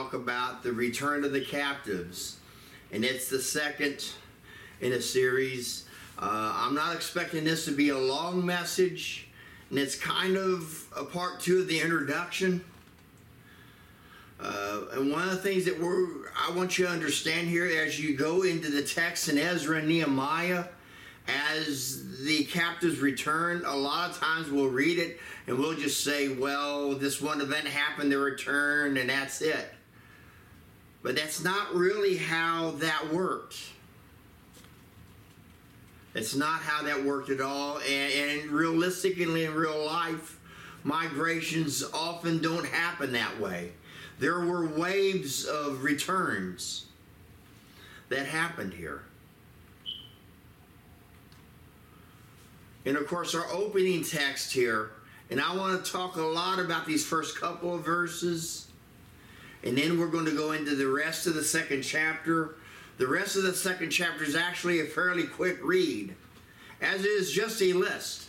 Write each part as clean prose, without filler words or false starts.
talk about the return of the captives. And it's the second in a series. I'm not expecting this to be a long message. And it's kind of a part 2 of the introduction. And one of the things that I want you to understand here as you go into the text in Ezra and Nehemiah, as the captives return, a lot of times we'll read it and we'll just say, well, this one event happened, they returned, and that's it. But that's not really how that worked. It's not how that worked at all. And realistically, in real life, migrations often don't happen that way. There were waves of returns that happened here. And of course, our opening text here, and I want to talk a lot about these first couple of verses, and then we're going to go into the rest of the second chapter. The rest of the second chapter is actually a fairly quick read, as is just a list.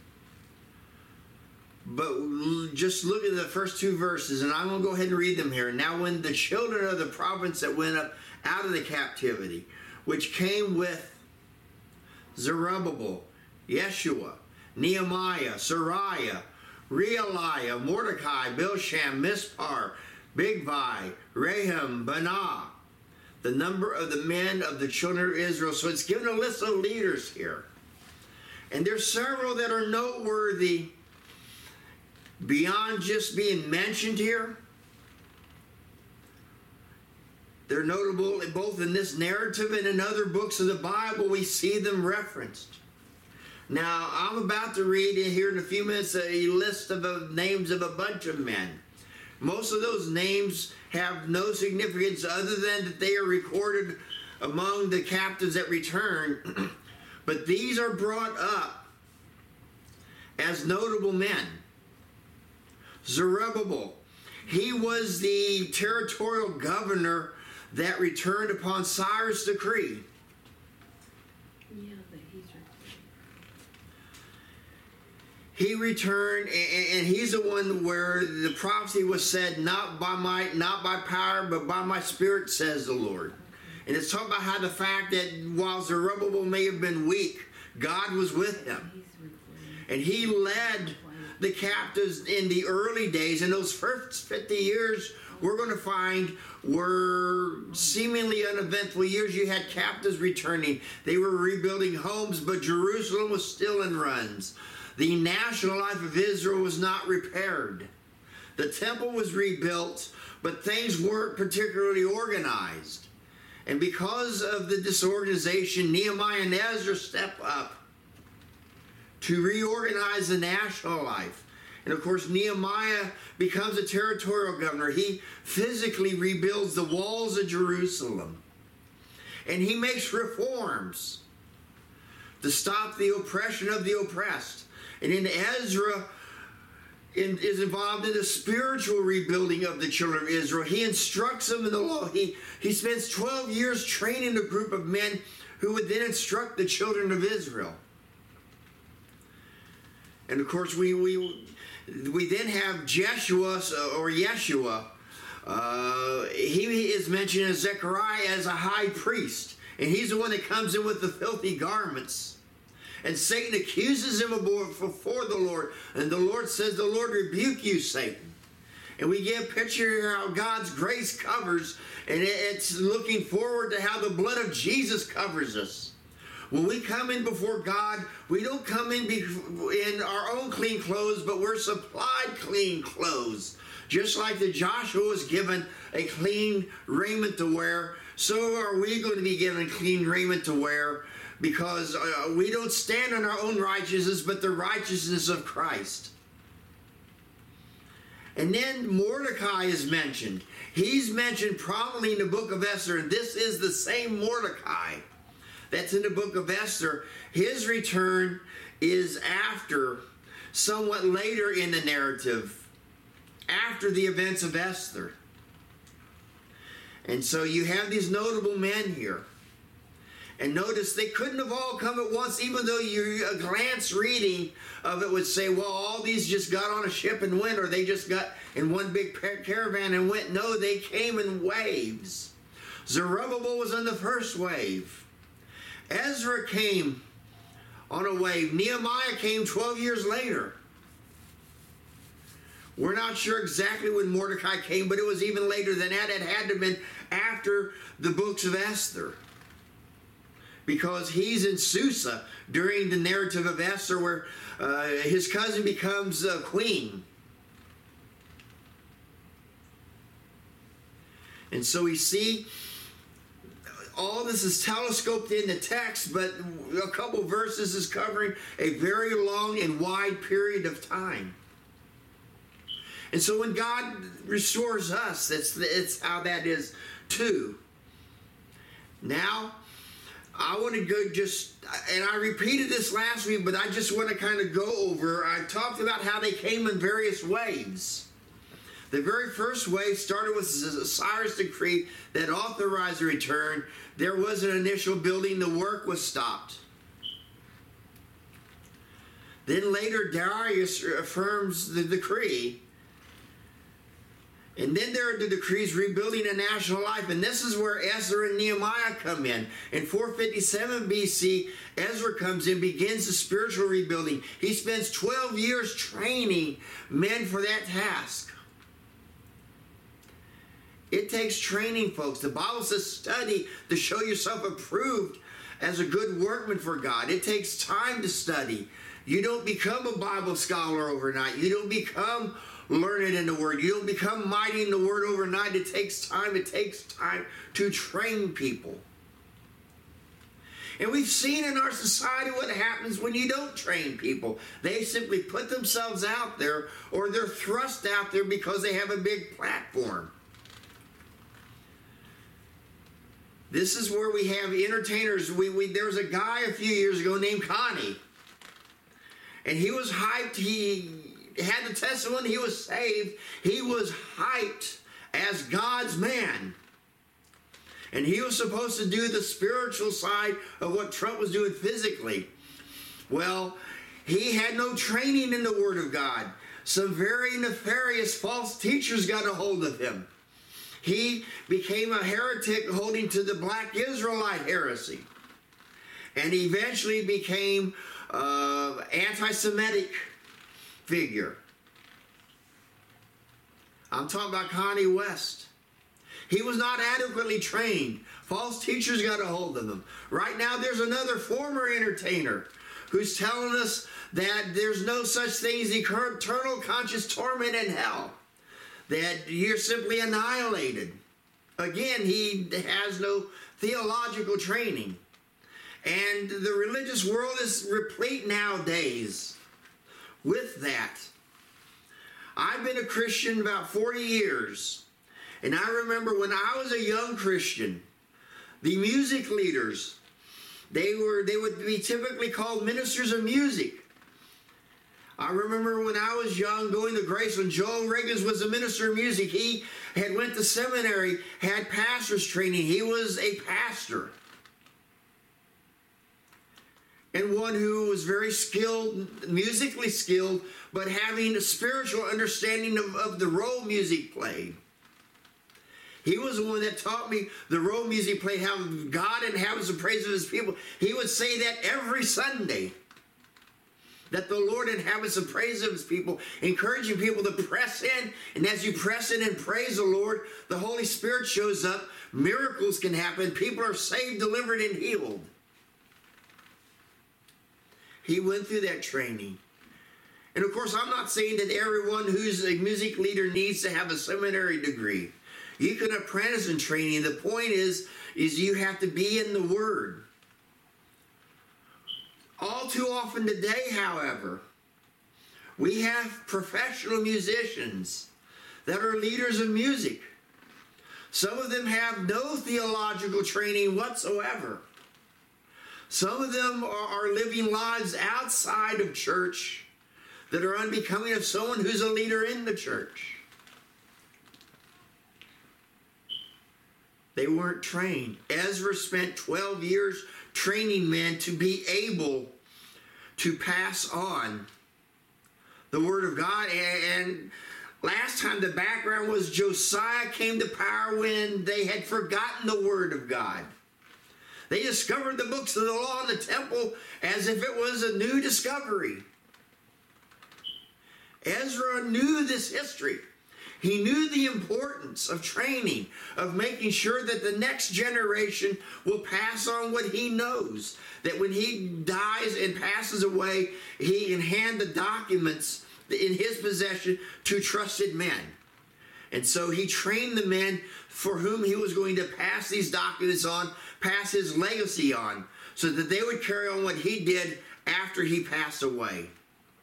But just look at the first 2 verses, and I'm going to go ahead and read them here. Now when the children of the province that went up out of the captivity, which came with Zerubbabel, Yeshua, Nehemiah, Sariah, Realiah, Mordecai, Bilsham, Mispar, Bigvai, Raham, Banah, the number of the men of the children of Israel. So it's given a list of leaders here. And there's several that are noteworthy beyond just being mentioned here. They're notable both in this narrative and in other books of the Bible. We see them referenced. Now, I'm about to read here in a few minutes a list of the names of a bunch of men. Most of those names have no significance other than that they are recorded among the captives that return. But these are brought up as notable men. Zerubbabel, he was the territorial governor that returned upon Cyrus' decree. He returned, and he's the one where the prophecy was said, not by might, not by power, but by my spirit, says the Lord. And it's talking about how the fact that while Zerubbabel may have been weak, God was with him. And he led the captives in the early days. And those first 50 years, we're going to find, were seemingly uneventful years. You had captives returning. They were rebuilding homes, but Jerusalem was still in ruins. The national life of Israel was not repaired. The temple was rebuilt, but things weren't particularly organized. And because of the disorganization, Nehemiah and Ezra step up to reorganize the national life. And of course, Nehemiah becomes a territorial governor. He physically rebuilds the walls of Jerusalem. And he makes reforms to stop the oppression of the oppressed. And then Ezra is involved in the spiritual rebuilding of the children of Israel. He instructs them in the law. He spends 12 years training a group of men who would then instruct the children of Israel. And of course, we then have Jeshua or Yeshua. He is mentioned as Zechariah as a high priest. And he's the one that comes in with the filthy garments. And Satan accuses him before the Lord. And the Lord says, the Lord rebuke you, Satan. And we get a picture here how God's grace covers. And it's looking forward to how the blood of Jesus covers us. When we come in before God, we don't come in our own clean clothes, but we're supplied clean clothes. Just like the Joshua was given a clean raiment to wear, so are we going to be given clean raiment to wear, because we don't stand on our own righteousness, but the righteousness of Christ. And then Mordecai is mentioned. He's mentioned prominently in the book of Esther, and this is the same Mordecai that's in the book of Esther. His return is after, somewhat later in the narrative, after the events of Esther. And so you have these notable men here. And notice they couldn't have all come at once, even though a glance reading of it would say, well, all these just got on a ship and went, or they just got in one big caravan and went. No, they came in waves. Zerubbabel was in the first wave. Ezra came on a wave. Nehemiah came 12 years later. We're not sure exactly when Mordecai came, but it was even later than that. It had to have been after the books of Esther, because he's in Susa during the narrative of Esther, where his cousin becomes a queen. And so we see all this is telescoped in the text, but a couple verses is covering a very long and wide period of time. And so when God restores us, it's how that is too. Now, I want to go and I repeated this last week, but I just want to kind of go over. I talked about how they came in various waves. The very first wave started with Cyrus' decree that authorized the return. There was an initial building. The work was stopped. Then later, Darius affirms the decree. And then there are the decrees rebuilding a national life. And this is where Ezra and Nehemiah come in. In 457 BC, Ezra comes in, begins the spiritual rebuilding. He spends 12 years training men for that task. It takes training, folks. The Bible says study to show yourself approved as a good workman for God. It takes time to study. You don't become a Bible scholar overnight. You don't become learned in the Word. You don't become mighty in the Word overnight. It takes time. It takes time to train people. And we've seen in our society what happens when you don't train people. They simply put themselves out there, or they're thrust out there because they have a big platform. This is where we have entertainers. There was a guy a few years ago named Connie. And he was hyped. He had the testimony. He was saved. He was hyped as God's man. And he was supposed to do the spiritual side of what Trump was doing physically. Well, he had no training in the Word of God. Some very nefarious false teachers got a hold of him. He became a heretic holding to the Black Israelite heresy. And eventually became an anti-Semitic figure. I'm talking about Kanye West. He was not adequately trained. False teachers got a hold of him. Right now there's another former entertainer who's telling us that there's no such thing as eternal conscious torment in hell. That you're simply annihilated. Again, he has no theological training. And the religious world is replete nowadays with that. I've been a Christian about 40 years. And I remember when I was a young Christian, the music leaders, they would be typically called ministers of music. I remember when I was young going to Grace, when Joel Riggins was a minister of music. He had went to seminary, had pastor's training. He was a pastor. And one who was very skilled, musically skilled, but having a spiritual understanding of the role music played. He was the one that taught me the role music played, how God inhabits the praise of his people. He would say that every Sunday, that the Lord inhabits the praise of his people, encouraging people to press in. And as you press in and praise the Lord, the Holy Spirit shows up. Miracles can happen. People are saved, delivered, and healed. He went through that training. And of course, I'm not saying that everyone who's a music leader needs to have a seminary degree. You can apprentice in training. The point is you have to be in the Word. All too often today, however, we have professional musicians that are leaders of music. Some of them have no theological training whatsoever. Some of them are living lives outside of church that are unbecoming of someone who's a leader in the church. They weren't trained. Ezra spent 12 years training men to be able to pass on the Word of God. And last time the background was Josiah came to power when they had forgotten the Word of God. They discovered the books of the law in the temple as if it was a new discovery. Ezra knew this history. He knew the importance of training, of making sure that the next generation will pass on what he knows. That when he dies and passes away, he can hand the documents in his possession to trusted men. And so he trained the men for whom he was going to pass these documents on, pass his legacy on, so that they would carry on what he did after he passed away.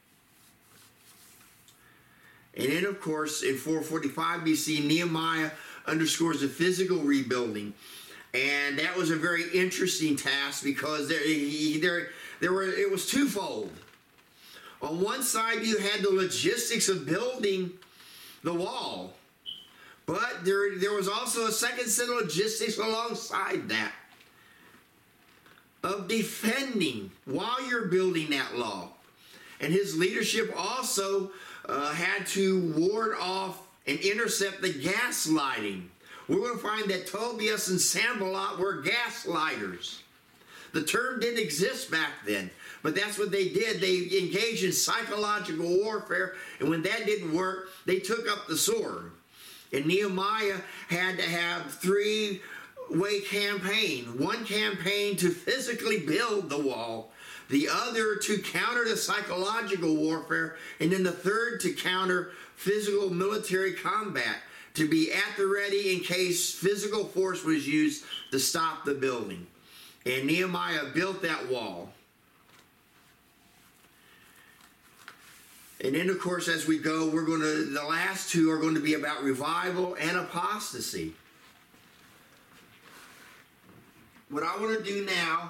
And then, of course, in 445 BC, Nehemiah underscores the physical rebuilding. And that was a very interesting task because it was twofold. On one side, you had the logistics of building the wall. But there was also a second set of logistics alongside that, of defending while you're building that wall. And his leadership also had to ward off and intercept the gaslighting. We're going to find that Tobias and Sanballat were gaslighters. The term didn't exist back then, but that's what they did. They engaged in psychological warfare, and when that didn't work, they took up the sword. And Nehemiah had to have three-way campaign. One campaign to physically build the wall, the other to counter the psychological warfare, and then the third to counter physical military combat, to be at the ready in case physical force was used to stop the building. And Nehemiah built that wall. And then, of course, as we go, the last two are going to be about revival and apostasy. What I want to do now,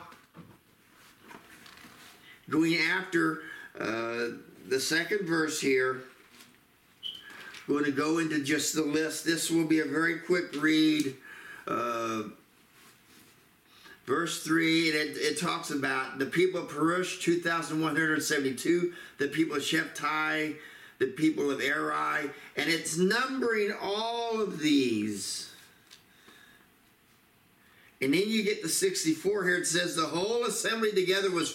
going after the second verse here, I'm going to go into just the list. This will be a very quick read. Verse 3, and it talks about the people of Perush, 2,172, the people of Shephtai, the people of Eri, and it's numbering all of these. And then you get the 64 here. It says the whole assembly together was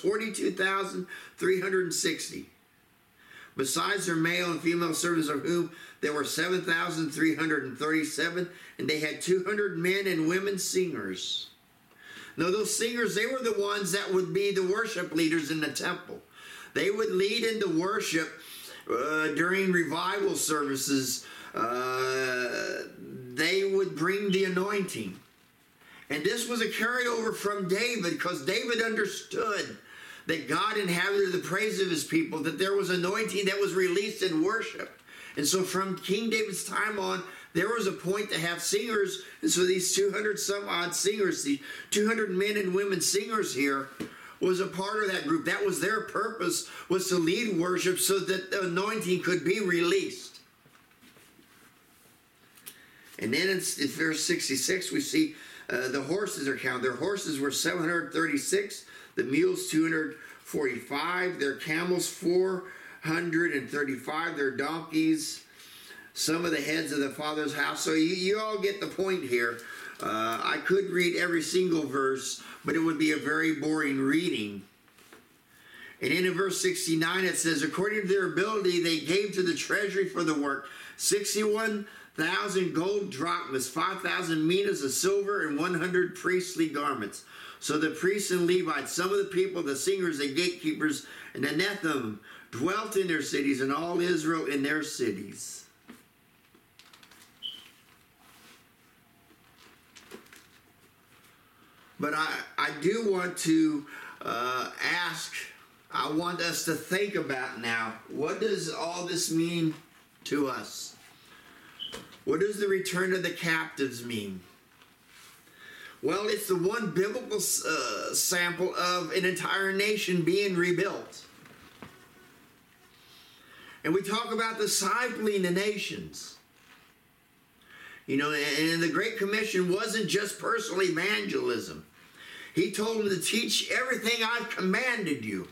42,360. Besides their male and female servants, of whom there were 7,337, and they had 200 men and women singers. Now, those singers, they were the ones that would be the worship leaders in the temple. They would lead into worship during revival services. They would bring the anointing. And this was a carryover from David, because David understood that God inhabited the praise of his people, that there was anointing that was released in worship. And so from King David's time on, there was a point to have singers. And so these 200 some odd singers, the 200 men and women singers here, was a part of that group. That was their purpose, was to lead worship so that the anointing could be released. And then in verse 66, we see the horses are counted. Their horses were 736, the mules 245, their camels 435, their donkeys, some of the heads of the father's house. So you all get the point here. I could read every single verse, but it would be a very boring reading. And then in verse 69 it says, according to their ability they gave to the treasury for the work 61,000 gold drachmas, 5,000 minas of silver, and 100 priestly garments. So the priests and Levites, some of the people, the singers, the gatekeepers, and the Nethim dwelt in their cities, and all Israel in their cities. But I do want to ask, I want us to think about now, what does all this mean to us? What does the return of the captives mean? Well, it's the one biblical sample of an entire nation being rebuilt. And we talk about discipling the nations. You know, and the Great Commission wasn't just personal evangelism. He told them to teach everything I've commanded you.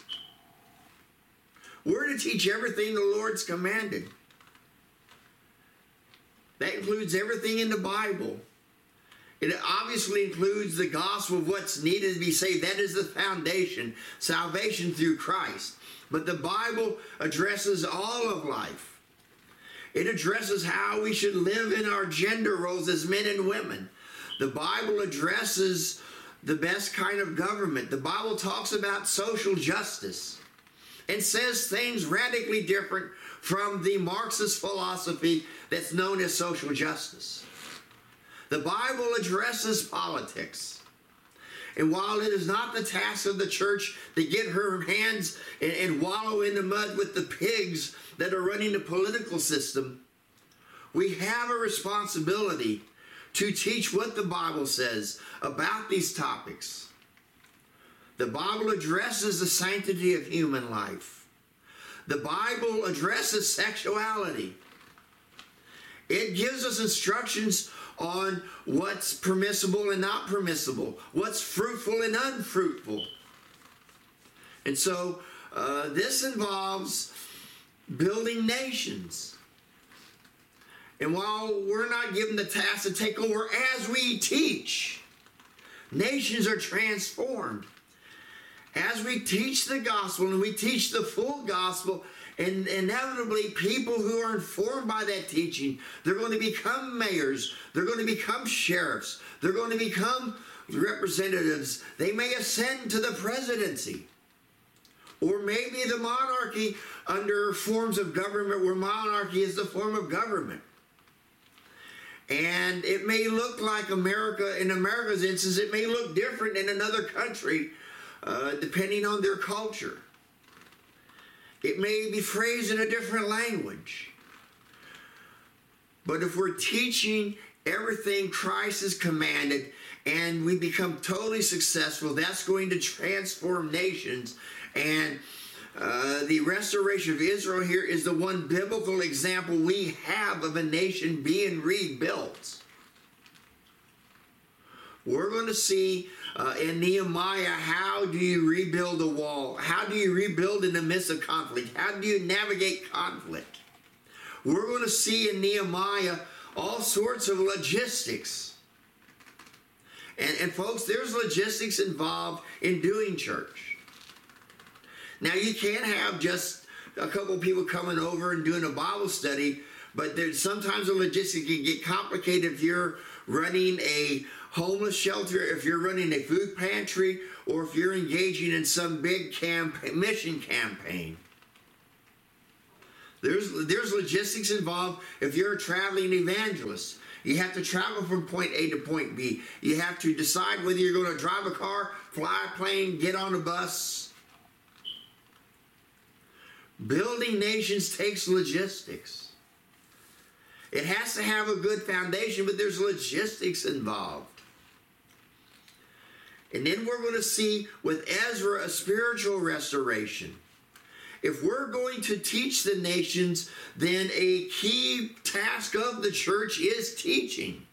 We're to teach everything the Lord's commanded. That includes everything in the Bible. It obviously includes the gospel of what's needed to be saved. That is the foundation, salvation through Christ. But the Bible addresses all of life. It addresses how we should live in our gender roles as men and women. The Bible addresses the best kind of government. The Bible talks about social justice and says things radically different from the Marxist philosophy that's known as social justice. The Bible addresses politics. And while it is not the task of the church to get her hands and wallow in the mud with the pigs that are running the political system, we have a responsibility to teach what the Bible says about these topics. The Bible addresses the sanctity of human life. The Bible addresses sexuality. It gives us instructions on what's permissible and not permissible, what's fruitful and unfruitful. And so this involves building nations. And while we're not given the task to take over as we teach, nations are transformed. As we teach the gospel and we teach the full gospel, and inevitably people who are informed by that teaching, they're going to become mayors, they're going to become sheriffs, they're going to become representatives. They may ascend to the presidency. Or maybe the monarchy under forms of government where monarchy is the form of government. And it may look like America, in America's instance, it may look different in another country, depending on their culture. It may be phrased in a different language. But if we're teaching everything Christ has commanded and we become totally successful, that's going to transform nations. And the restoration of Israel here is the one biblical example we have of a nation being rebuilt. We're going to see in Nehemiah, how do you rebuild a wall? How do you rebuild in the midst of conflict? How do you navigate conflict? We're going to see in Nehemiah all sorts of logistics. And folks, there's logistics involved in doing church. Now, you can't have just a couple of people coming over and doing a Bible study, but there's sometimes the logistics can get complicated if you're running a homeless shelter, if you're running a food pantry, or if you're engaging in some big mission campaign. There's logistics involved if you're a traveling evangelist. You have to travel from point A to point B. You have to decide whether you're going to drive a car, fly a plane, get on a bus. Building nations takes logistics. It has to have a good foundation, but there's logistics involved. And then we're going to see with Ezra a spiritual restoration. If we're going to teach the nations, then a key task of the church is teaching.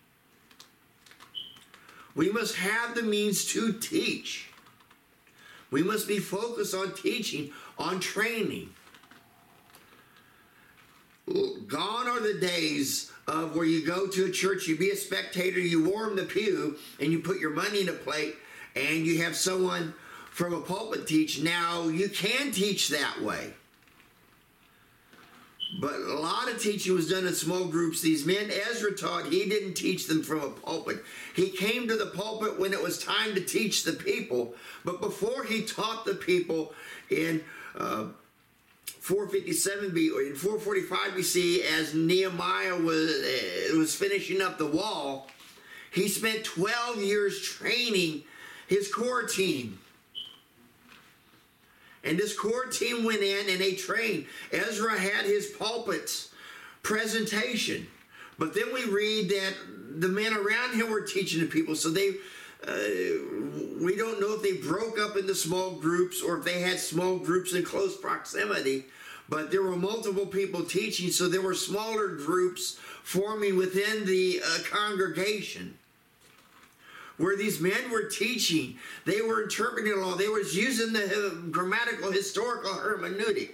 We must have the means to teach. We must be focused on teaching, on training. Gone are the days of where you go to a church, you be a spectator, you warm the pew, and you put your money in a plate, and you have someone from a pulpit teach. Now, you can teach that way. But a lot of teaching was done in small groups. These men Ezra taught, he didn't teach them from a pulpit. He came to the pulpit when it was time to teach the people. But before he taught the people in 457 B or in 445 BC, as Nehemiah was finishing up the wall, he spent 12 years training his core team. And this core team went in and they trained. Ezra had his pulpit presentation. But then we read that the men around him were teaching the people. So we don't know if they broke up into small groups or if they had small groups in close proximity. But there were multiple people teaching, so there were smaller groups forming within the congregation. where these men were teaching. They were interpreting the law. They were using the grammatical, historical hermeneutic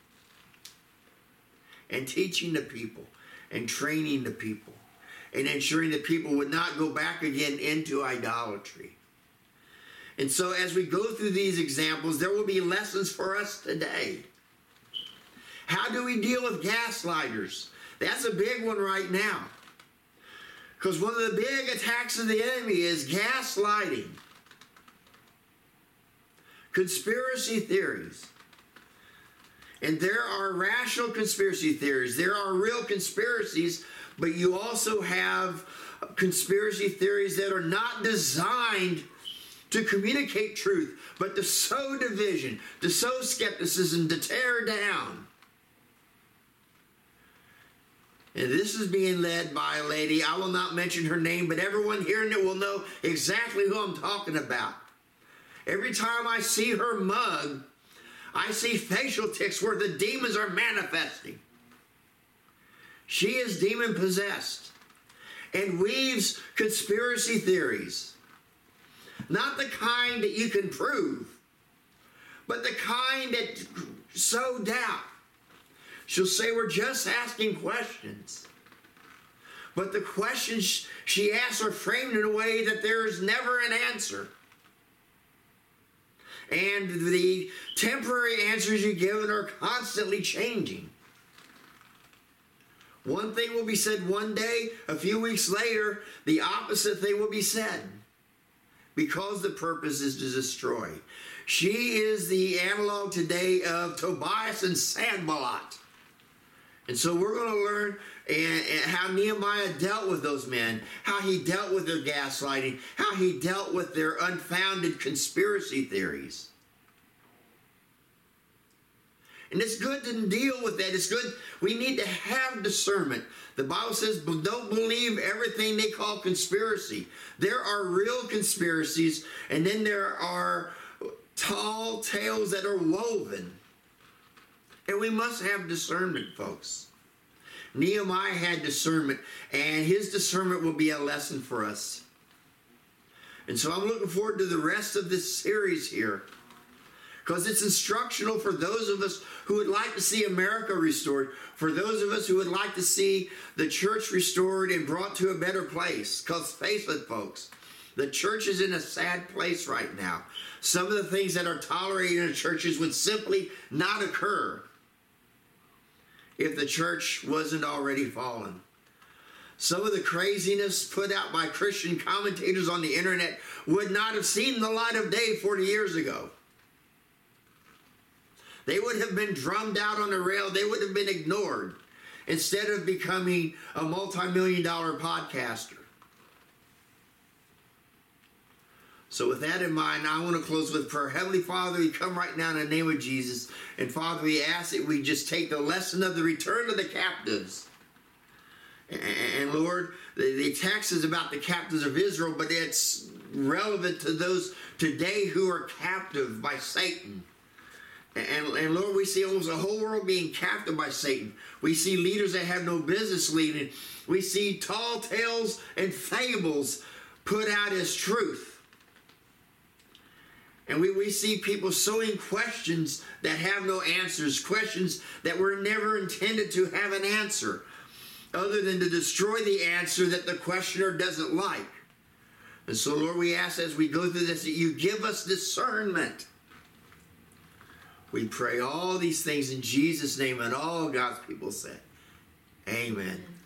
and teaching the people and training the people and ensuring that people would not go back again into idolatry. And so as we go through these examples, there will be lessons for us today. How do we deal with gaslighters? That's a big one right now. Because one of the big attacks of the enemy is gaslighting, conspiracy theories. And there are rational conspiracy theories. There are real conspiracies, but you also have conspiracy theories that are not designed to communicate truth, but to sow division, to sow skepticism, to tear down. And this is being led by a lady. I will not mention her name, but everyone hearing it will know exactly who I'm talking about. Every time I see her mug, I see facial tics where the demons are manifesting. She is demon possessed and weaves conspiracy theories. Not the kind that you can prove, but the kind that sow doubt. She'll say, we're just asking questions. But the questions she asks are framed in a way that there is never an answer. And the temporary answers you give are constantly changing. One thing will be said one day, a few weeks later, the opposite thing will be said. Because the purpose is to destroy. She is the analog today of Tobias and Sanballat. And so we're going to learn how Nehemiah dealt with those men, how he dealt with their gaslighting, how he dealt with their unfounded conspiracy theories. And it's good to deal with that. It's good. We need to have discernment. The Bible says, don't believe everything they call conspiracy. There are real conspiracies, and then there are tall tales that are woven. And we must have discernment, folks. Nehemiah had discernment, and his discernment will be a lesson for us. And so I'm looking forward to the rest of this series here, because it's instructional for those of us who would like to see America restored, for those of us who would like to see the church restored and brought to a better place. Because face it, folks, the church is in a sad place right now. Some of the things that are tolerated in churches would simply not occur if the church wasn't already fallen. Some of the craziness put out by Christian commentators on the internet would not have seen the light of day 40 years ago. They would have been drummed out on the rail. They would have been ignored instead of becoming a multi-million-dollar podcaster. So with that in mind, I want to close with prayer. Heavenly Father, we come right now in the name of Jesus. And Father, we ask that we just take the lesson of the return of the captives. And Lord, the text is about the captives of Israel, but it's relevant to those today who are captive by Satan. And Lord, we see almost the whole world being captive by Satan. We see leaders that have no business leading. We see tall tales and fables put out as truth. And we see people sowing questions that have no answers, questions that were never intended to have an answer, other than to destroy the answer that the questioner doesn't like. And so, Lord, we ask as we go through this that you give us discernment. We pray all these things in Jesus' name, and all God's people say, amen.